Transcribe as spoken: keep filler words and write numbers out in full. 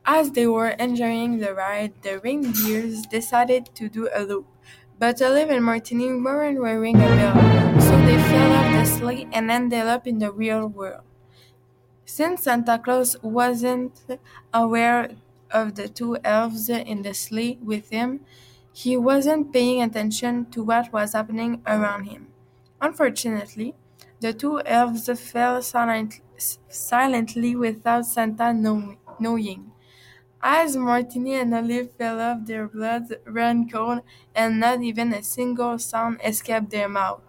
As they were enjoying the ride, the reindeers decided to do a loop, but Olive and Martini weren't wearing a belt, so they fell off the sleigh and ended up in the real world. Since Santa Claus wasn't aware of the two elves in the sleigh with him, he wasn't paying attention to what was happening around him. Unfortunately, the two elves fell silent, silently without Santa know, knowing. As Martini and Olive fell off, their blood ran cold, and not even a single sound escaped their mouth.